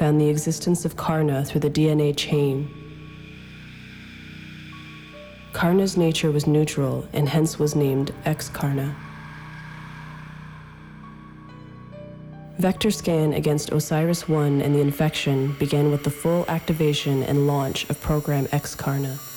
found the existence of Karna through the DNA chain. Karna's nature was neutral and hence was named X-Karna. Vector scan against OSIRIS-1 and the infection began with the full activation and launch of Program X-Karna.